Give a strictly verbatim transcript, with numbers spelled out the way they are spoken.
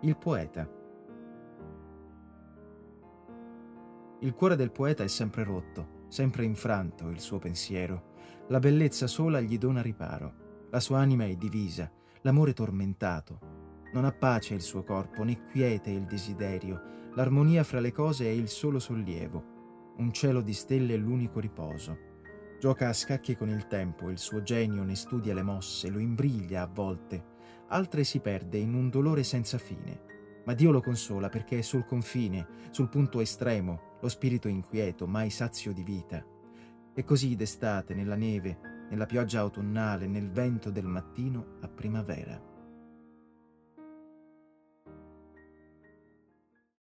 Il poeta. Il cuore del poeta è sempre rotto, sempre infranto il suo pensiero. La bellezza sola gli dona riparo. La sua anima è divisa, l'amore tormentato. Non ha pace il suo corpo, né quiete il desiderio. L'armonia fra le cose è il solo sollievo. Un cielo di stelle è l'unico riposo. Gioca a scacchi con il tempo, il suo genio ne studia le mosse, lo imbriglia a volte. Altre si perde in un dolore senza fine. Ma Dio lo consola perché è sul confine, sul punto estremo, lo spirito inquieto, mai sazio di vita. E così d'estate, nella neve, nella pioggia autunnale, nel vento del mattino, a primavera.